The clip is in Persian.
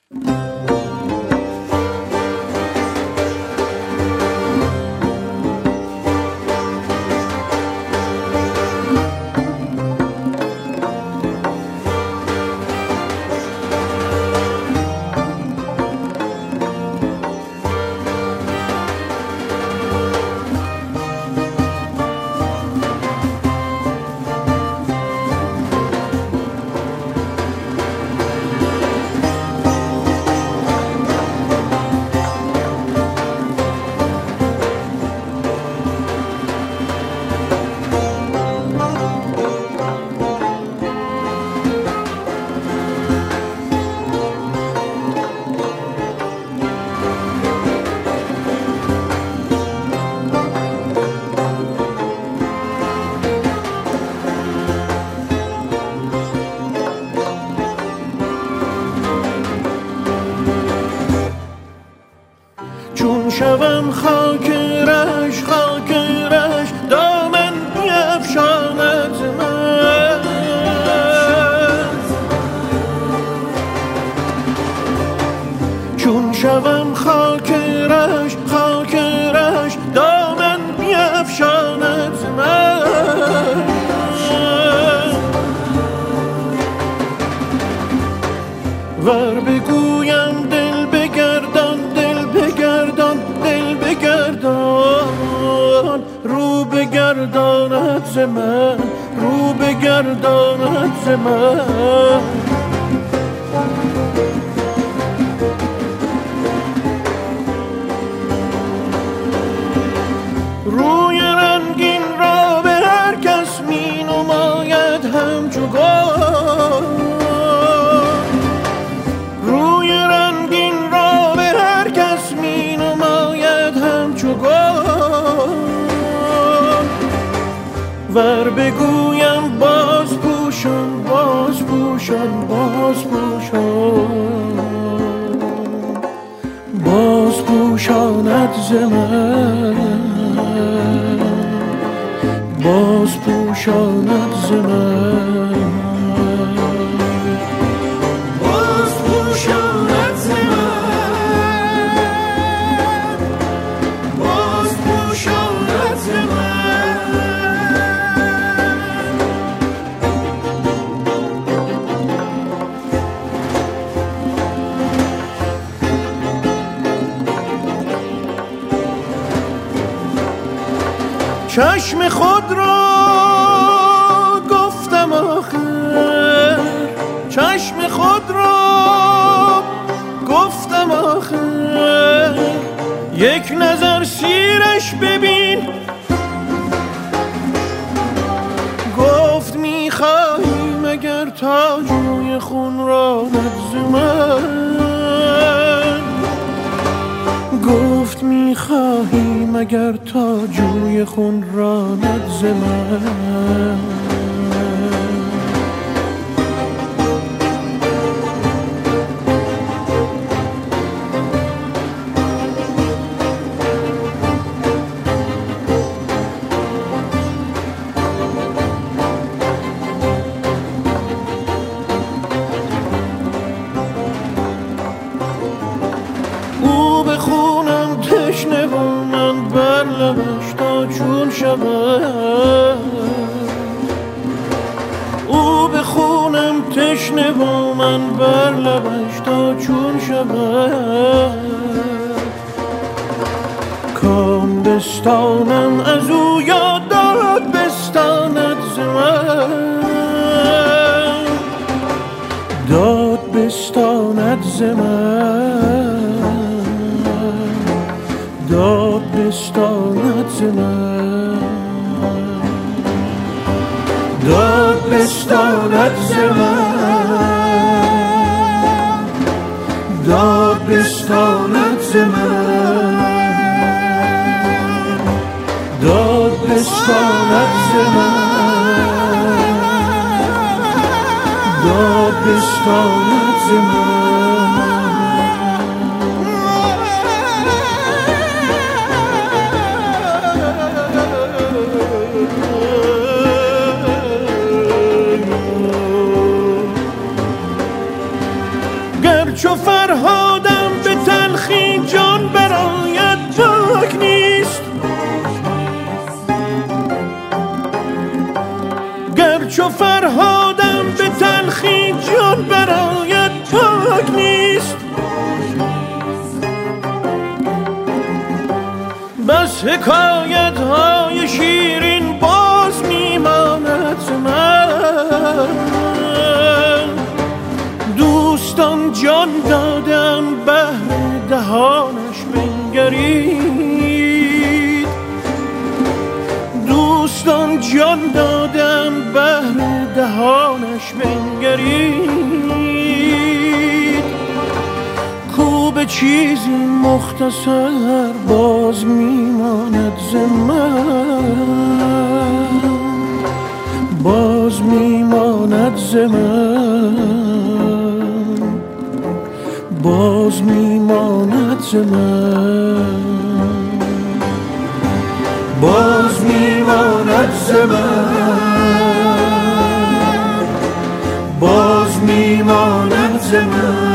چون شوم خاکرش خاکرش دامن بیفشاند من چون شوم خاکرش خاکرش دامن بیفشاند من ور بگویم دل بگردان دل بگردان دل بگردان رو بگرداند ز من رو بگرداند ز من روی رنگین را به هر کس می نماید همچو گل روی رنگین را به هر کس می نماید همچو گل ور بگویم باز پوشان باز پوشان باز پوشان باز پوشاند ز من باز پوشاند ز من باز پوشاند ز من باز پوشاند ز من چشم خود را گفتم آخر چشم خود را گفتم آخر یک نظر سیرش ببین گفت میخوایی مگر تا جوی خون را نبز من گفت میخواهی مگر تا جوی خون راند ز من تشنه و من بر لبش تا چون شود او به خونم تشنه و من بر لبش تا چون شود کام بستانم از او یا داد بستاند ز من داد بستاند ز من داد بستاند ز من داد بستاند ز من داد بستاند ز من داد بستاند ز من داد بستاند ز من گر گرچه فرهادم به تلخی جان برایت پاک نیست، گرچه فرهادم به تلخی جان برایت پاک نیست. بس حکایت های شیرین باز میماند من، دوستان جان دادم بهر دهانش بنگرید، دوستان جان دادم بهر دهانش بنگرید. کو به چیزی مختصر باز میماند ز من، باز میماند ز من، باز میماند ز من، باز میماند ز من، باز میماند ز من.